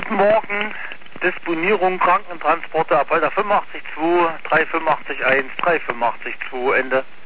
Guten Morgen. Disponierung Krankentransporte ab heute 85.2, 385.1, 385.2, Ende.